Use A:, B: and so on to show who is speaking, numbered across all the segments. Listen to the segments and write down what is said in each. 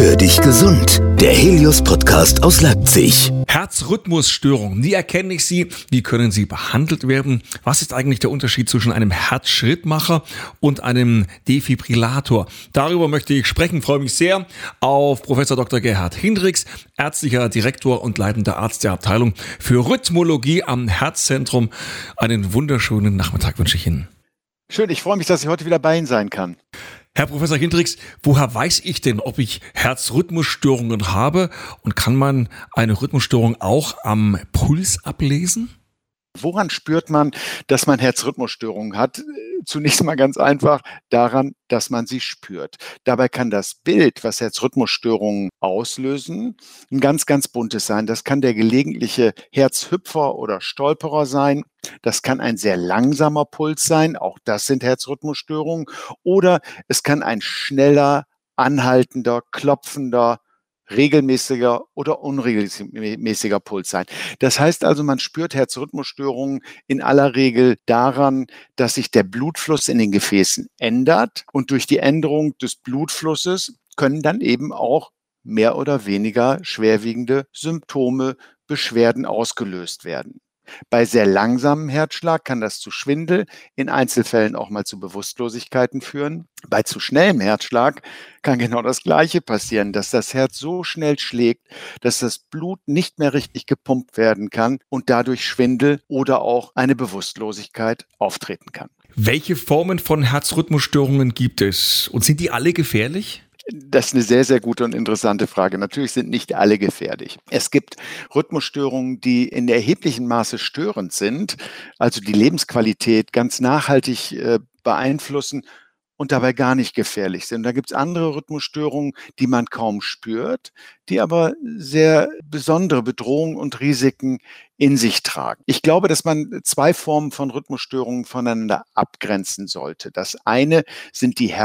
A: Hör dich gesund. Der Helios-Podcast aus Leipzig.
B: Herzrhythmusstörungen, wie erkenne ich sie? Wie können sie behandelt werden? Was ist eigentlich der Unterschied zwischen einem Herzschrittmacher und einem Defibrillator? Darüber möchte ich sprechen. Freue mich sehr auf Professor Dr. Gerhard Hindricks, ärztlicher Direktor und leitender Arzt der Abteilung für Rhythmologie am Herzzentrum. Einen wunderschönen Nachmittag wünsche ich Ihnen.
C: Schön, ich freue mich, dass ich heute wieder bei Ihnen sein kann.
B: Herr Professor Hindricks, woher weiß ich denn, ob ich Herzrhythmusstörungen habe? Und kann man eine Rhythmusstörung auch am Puls ablesen?
C: Woran spürt man, dass man Herzrhythmusstörungen hat? Zunächst mal ganz einfach daran, dass man sie spürt. Dabei kann das Bild, was Herzrhythmusstörungen auslösen, ein ganz, ganz buntes sein. Das kann der gelegentliche Herzhüpfer oder Stolperer sein. Das kann ein sehr langsamer Puls sein. Auch das sind Herzrhythmusstörungen. Oder es kann ein schneller, anhaltender, klopfender, regelmäßiger oder unregelmäßiger Puls sein. Das heißt also, man spürt Herzrhythmusstörungen in aller Regel daran, dass sich der Blutfluss in den Gefäßen ändert, und durch die Änderung des Blutflusses können dann eben auch mehr oder weniger schwerwiegende Symptome, Beschwerden ausgelöst werden. Bei sehr langsamem Herzschlag kann das zu Schwindel, in Einzelfällen auch mal zu Bewusstlosigkeiten führen. Bei zu schnellem Herzschlag kann genau das Gleiche passieren, dass das Herz so schnell schlägt, dass das Blut nicht mehr richtig gepumpt werden kann und dadurch Schwindel oder auch eine Bewusstlosigkeit auftreten kann.
B: Welche Formen von Herzrhythmusstörungen gibt es? Und sind die alle gefährlich?
C: Das ist eine sehr, sehr gute und interessante Frage. Natürlich sind nicht alle gefährlich. Es gibt Rhythmusstörungen, die in erheblichem Maße störend sind, also die Lebensqualität ganz nachhaltig beeinflussen und dabei gar nicht gefährlich sind. Da gibt es andere Rhythmusstörungen, die man kaum spürt, die aber sehr besondere Bedrohungen und Risiken in sich tragen. Ich glaube, dass man zwei Formen von Rhythmusstörungen voneinander abgrenzen sollte. Das eine sind die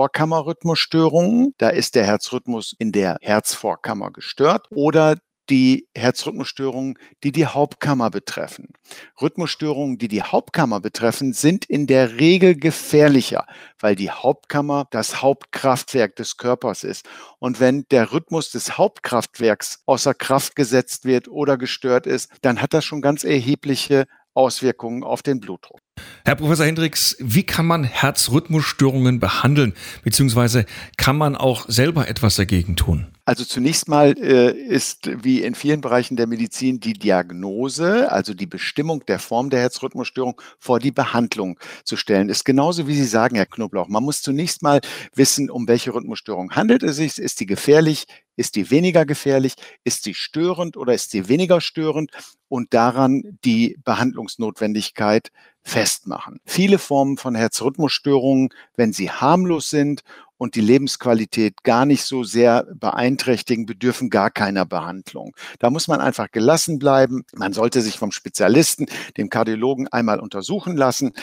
C: Herzvorkammerrhythmusstörungen. Da ist der Herzrhythmus in der Herzvorkammer gestört, oder die Herzrhythmusstörungen, die die Hauptkammer betreffen. Rhythmusstörungen, die die Hauptkammer betreffen, sind in der Regel gefährlicher, weil die Hauptkammer das Hauptkraftwerk des Körpers ist. Und wenn der Rhythmus des Hauptkraftwerks außer Kraft gesetzt wird oder gestört ist, dann hat das schon ganz erhebliche Auswirkungen auf den Blutdruck.
B: Herr Professor Hindricks, wie kann man Herzrhythmusstörungen behandeln? Beziehungsweise kann man auch selber etwas dagegen tun?
C: Also zunächst mal ist wie in vielen Bereichen der Medizin die Diagnose, also die Bestimmung der Form der Herzrhythmusstörung, vor die Behandlung zu stellen. Ist genauso, wie Sie sagen, Herr Knoblauch. Man muss zunächst mal wissen, um welche Rhythmusstörung handelt es sich. Ist die gefährlich? Ist die weniger gefährlich? Ist sie störend oder ist sie weniger störend? Und daran die Behandlungsnotwendigkeit festmachen. Viele Formen von Herzrhythmusstörungen, wenn sie harmlos sind und die Lebensqualität gar nicht so sehr beeinträchtigen, bedürfen gar keiner Behandlung. Da muss man einfach gelassen bleiben. Man sollte sich vom Spezialisten, dem Kardiologen, einmal untersuchen lassen.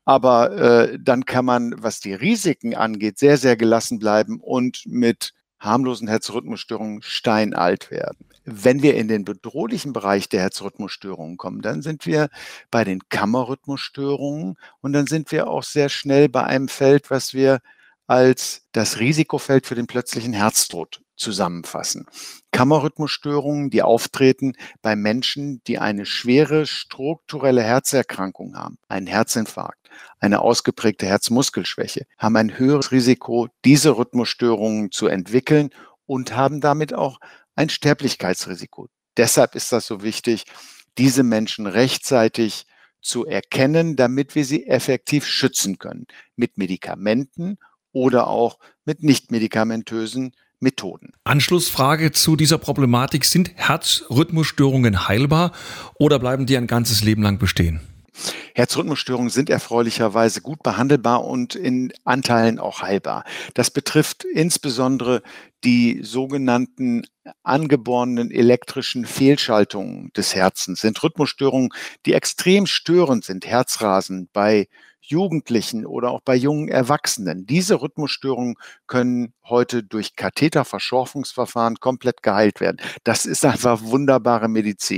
C: Aber dann kann man, was die Risiken angeht, sehr, sehr gelassen bleiben und mit harmlosen Herzrhythmusstörungen steinalt werden. Wenn wir in den bedrohlichen Bereich der Herzrhythmusstörungen kommen, dann sind wir bei den Kammerrhythmusstörungen, und dann sind wir auch sehr schnell bei einem Feld, was wir als das Risikofeld für den plötzlichen Herztod zusammenfassen. Kammerrhythmusstörungen, die auftreten bei Menschen, die eine schwere strukturelle Herzerkrankung haben, einen Herzinfarkt, eine ausgeprägte Herzmuskelschwäche, haben ein höheres Risiko, diese Rhythmusstörungen zu entwickeln, und haben damit auch ein Sterblichkeitsrisiko. Deshalb ist das so wichtig, diese Menschen rechtzeitig zu erkennen, damit wir sie effektiv schützen können, mit Medikamenten oder auch mit nichtmedikamentösen Methoden.
B: Anschlussfrage zu dieser Problematik: Sind Herzrhythmusstörungen heilbar oder bleiben die ein ganzes Leben lang bestehen?
C: Herzrhythmusstörungen sind erfreulicherweise gut behandelbar und in Anteilen auch heilbar. Das betrifft insbesondere die sogenannten angeborenen elektrischen Fehlschaltungen des Herzens. Sind Rhythmusstörungen, die extrem störend sind, Herzrasen bei Jugendlichen oder auch bei jungen Erwachsenen. Diese Rhythmusstörungen können heute durch Katheterverschorfungsverfahren komplett geheilt werden. Das ist einfach wunderbare Medizin.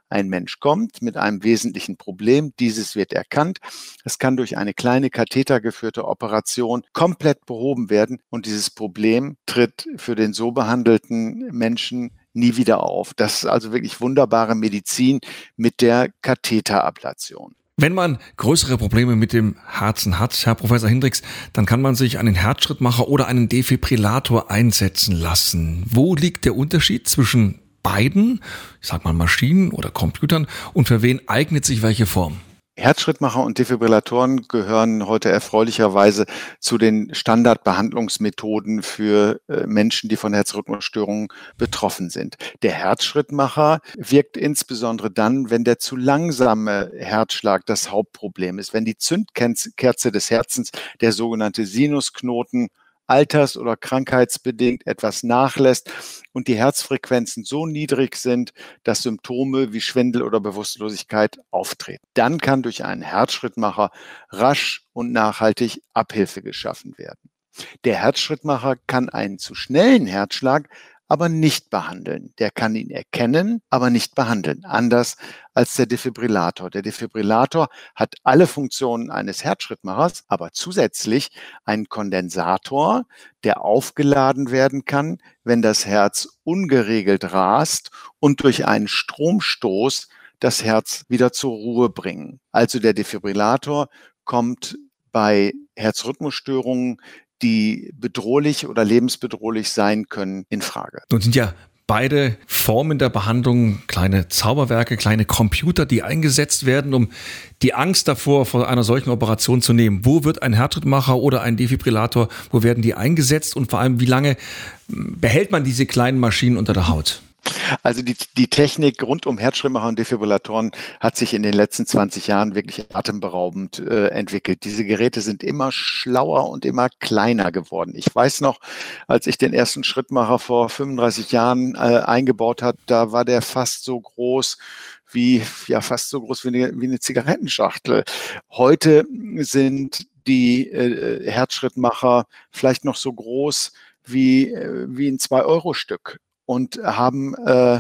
C: Ein Mensch kommt mit einem wesentlichen Problem, dieses wird erkannt. Es kann durch eine kleine kathetergeführte Operation komplett behoben werden und dieses Problem tritt für den so behandelten Menschen nie wieder auf. Das ist also wirklich wunderbare Medizin mit der Katheterablation.
B: Wenn man größere Probleme mit dem Herzen hat, Herr Professor Hindricks, dann kann man sich einen Herzschrittmacher oder einen Defibrillator einsetzen lassen. Wo liegt der Unterschied zwischen beiden, ich sag mal Maschinen oder Computern, und für wen eignet sich welche Form?
C: Herzschrittmacher und Defibrillatoren gehören heute erfreulicherweise zu den Standardbehandlungsmethoden für Menschen, die von Herzrhythmusstörungen betroffen sind. Der Herzschrittmacher wirkt insbesondere dann, wenn der zu langsame Herzschlag das Hauptproblem ist, wenn die Zündkerze des Herzens, der sogenannte Sinusknoten, alters- oder krankheitsbedingt etwas nachlässt und die Herzfrequenzen so niedrig sind, dass Symptome wie Schwindel oder Bewusstlosigkeit auftreten. Dann kann durch einen Herzschrittmacher rasch und nachhaltig Abhilfe geschaffen werden. Der Herzschrittmacher kann einen zu schnellen Herzschlag aber nicht behandeln. Der kann ihn erkennen, aber nicht behandeln. Anders als der Defibrillator. Der Defibrillator hat alle Funktionen eines Herzschrittmachers, aber zusätzlich einen Kondensator, der aufgeladen werden kann, wenn das Herz ungeregelt rast und durch einen Stromstoß das Herz wieder zur Ruhe bringen. Also der Defibrillator kommt bei Herzrhythmusstörungen, die bedrohlich oder lebensbedrohlich sein können, in Frage.
B: Nun sind ja beide Formen der Behandlung kleine Zauberwerke, kleine Computer, die eingesetzt werden, um die Angst davor, vor einer solchen Operation zu nehmen. Wo wird ein Herzschrittmacher oder ein Defibrillator, wo werden die eingesetzt und vor allem, wie lange behält man diese kleinen Maschinen unter der Haut?
C: Also die Technik rund um Herzschrittmacher und Defibrillatoren hat sich in den letzten 20 Jahren wirklich atemberaubend entwickelt. Diese Geräte sind immer schlauer und immer kleiner geworden. Ich weiß noch, als ich den ersten Schrittmacher vor 35 Jahren eingebaut habe, da war der fast so groß wie eine Zigarettenschachtel. Heute sind die Herzschrittmacher vielleicht noch so groß wie ein 2-Euro-Stück. Und haben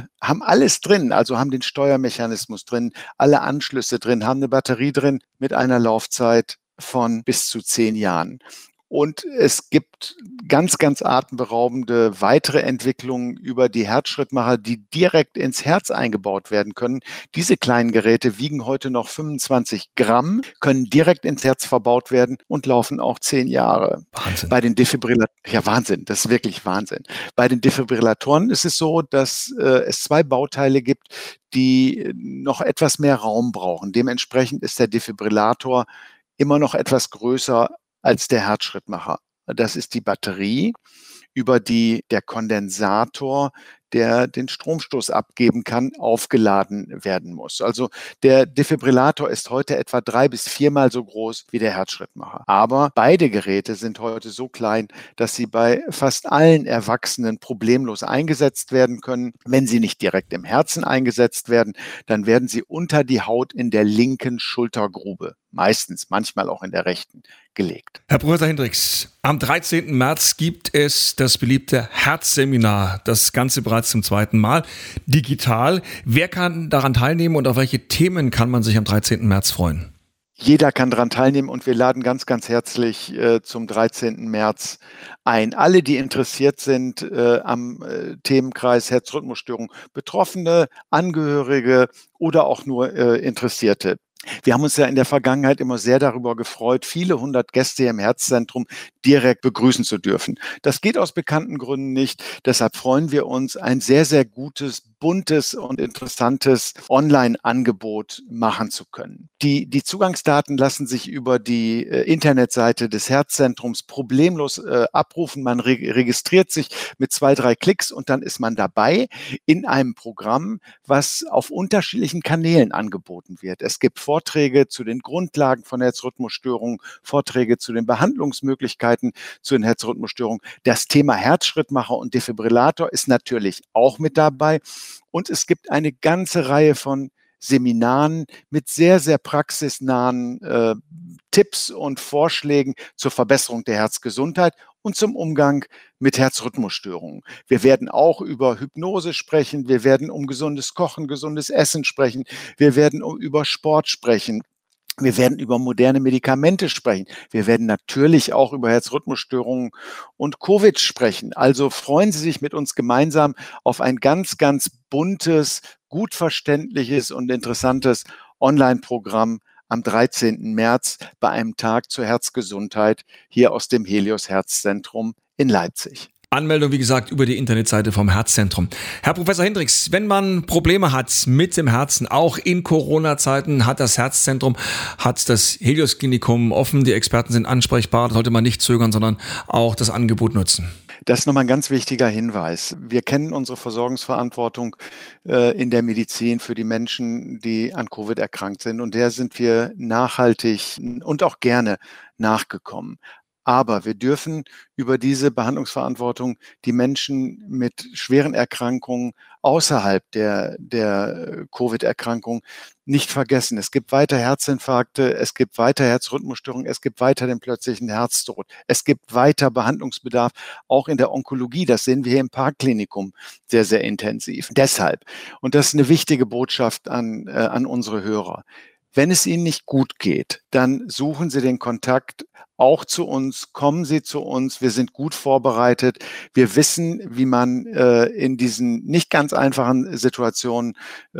C: alles drin, also haben den Steuermechanismus drin, alle Anschlüsse drin, haben eine Batterie drin mit einer Laufzeit von bis zu 10 Jahren. Und es gibt ganz, ganz atemberaubende weitere Entwicklungen über die Herzschrittmacher, die direkt ins Herz eingebaut werden können. Diese kleinen Geräte wiegen heute noch 25 Gramm, können direkt ins Herz verbaut werden und laufen auch 10 Jahre.
B: Wahnsinn.
C: Bei den Defibrillatoren, ja Wahnsinn, das ist wirklich Wahnsinn. Bei den Defibrillatoren ist es so, dass es 2 Bauteile gibt, die noch etwas mehr Raum brauchen. Dementsprechend ist der Defibrillator immer noch etwas größer als der Herzschrittmacher. Das ist die Batterie, über die der Kondensator, der den Stromstoß abgeben kann, aufgeladen werden muss. Also der Defibrillator ist heute etwa 3 bis 4-mal so groß wie der Herzschrittmacher. Aber beide Geräte sind heute so klein, dass sie bei fast allen Erwachsenen problemlos eingesetzt werden können. Wenn sie nicht direkt im Herzen eingesetzt werden, dann werden sie unter die Haut in der linken Schultergrube, meistens, manchmal auch in der rechten, gelegt.
B: Herr Professor Hindricks, am 13. März gibt es das beliebte Herzseminar. Das Ganze bereits zum 2. Mal digital. Wer kann daran teilnehmen und auf welche Themen kann man sich am 13. März freuen?
C: Jeder kann daran teilnehmen und wir laden ganz, ganz herzlich zum 13. März ein. Alle, die interessiert sind am Themenkreis Herzrhythmusstörung, Betroffene, Angehörige oder auch nur Interessierte. Wir haben uns ja in der Vergangenheit immer sehr darüber gefreut, viele 100 Gäste im Herzzentrum direkt begrüßen zu dürfen. Das geht aus bekannten Gründen nicht. Deshalb freuen wir uns, ein sehr, sehr gutes, buntes und interessantes Online-Angebot machen zu können. Die Zugangsdaten lassen sich über die Internetseite des Herzzentrums problemlos abrufen. Man registriert sich mit 2, 3 Klicks und dann ist man dabei in einem Programm, was auf unterschiedlichen Kanälen angeboten wird. Es gibt Vorträge zu den Grundlagen von Herzrhythmusstörungen, Vorträge zu den Behandlungsmöglichkeiten zu den Herzrhythmusstörungen. Das Thema Herzschrittmacher und Defibrillator ist natürlich auch mit dabei. Und es gibt eine ganze Reihe von Seminaren mit sehr, sehr praxisnahen Tipps und Vorschlägen zur Verbesserung der Herzgesundheit und zum Umgang mit Herzrhythmusstörungen. Wir werden auch über Hypnose sprechen, wir werden um gesundes Kochen, gesundes Essen sprechen, wir werden über Sport sprechen. Wir werden über moderne Medikamente sprechen. Wir werden natürlich auch über Herzrhythmusstörungen und Covid sprechen. Also freuen Sie sich mit uns gemeinsam auf ein ganz, ganz buntes, gut verständliches und interessantes Online-Programm am 13. März bei einem Tag zur Herzgesundheit hier aus dem Helios Herzzentrum in Leipzig.
B: Anmeldung, wie gesagt, über die Internetseite vom Herzzentrum. Herr Professor Hendricks, wenn man Probleme hat mit dem Herzen, auch in Corona-Zeiten, hat das Herzzentrum, hat das Helios Klinikum offen. Die Experten sind ansprechbar. Da sollte man nicht zögern, sondern auch das Angebot nutzen.
C: Das ist nochmal ein ganz wichtiger Hinweis. Wir kennen unsere Versorgungsverantwortung in der Medizin für die Menschen, die an Covid erkrankt sind. Und der sind wir nachhaltig und auch gerne nachgekommen. Aber wir dürfen über diese Behandlungsverantwortung die Menschen mit schweren Erkrankungen außerhalb der Covid-Erkrankung nicht vergessen. Es gibt weiter Herzinfarkte, es gibt weiter Herzrhythmusstörungen, es gibt weiter den plötzlichen Herztod, es gibt weiter Behandlungsbedarf, auch in der Onkologie. Das sehen wir hier im Parkklinikum sehr, sehr intensiv. Deshalb, und das ist eine wichtige Botschaft an unsere Hörer, wenn es Ihnen nicht gut geht, dann suchen Sie den Kontakt auch zu uns, kommen Sie zu uns. Wir sind gut vorbereitet. Wir wissen, wie man in diesen nicht ganz einfachen Situationen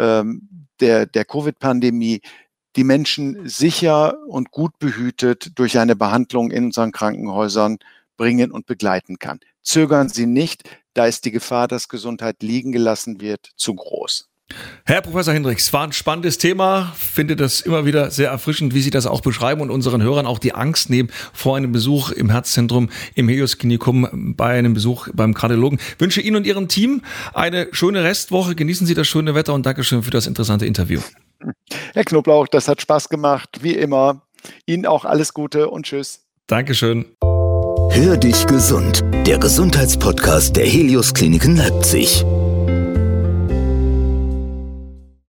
C: der Covid-Pandemie die Menschen sicher und gut behütet durch eine Behandlung in unseren Krankenhäusern bringen und begleiten kann. Zögern Sie nicht, da ist die Gefahr, dass Gesundheit liegen gelassen wird, zu groß.
B: Herr Professor Hendricks, war ein spannendes Thema. Finde das immer wieder sehr erfrischend, wie Sie das auch beschreiben und unseren Hörern auch die Angst nehmen vor einem Besuch im Herzzentrum, im Helios Klinikum, bei einem Besuch beim Kardiologen. Ich wünsche Ihnen und Ihrem Team eine schöne Restwoche. Genießen Sie das schöne Wetter und Dankeschön für das interessante Interview.
C: Herr Knoblauch, das hat Spaß gemacht, wie immer. Ihnen auch alles Gute und tschüss.
B: Dankeschön.
A: Hör dich gesund, der Gesundheitspodcast der Helios Kliniken Leipzig.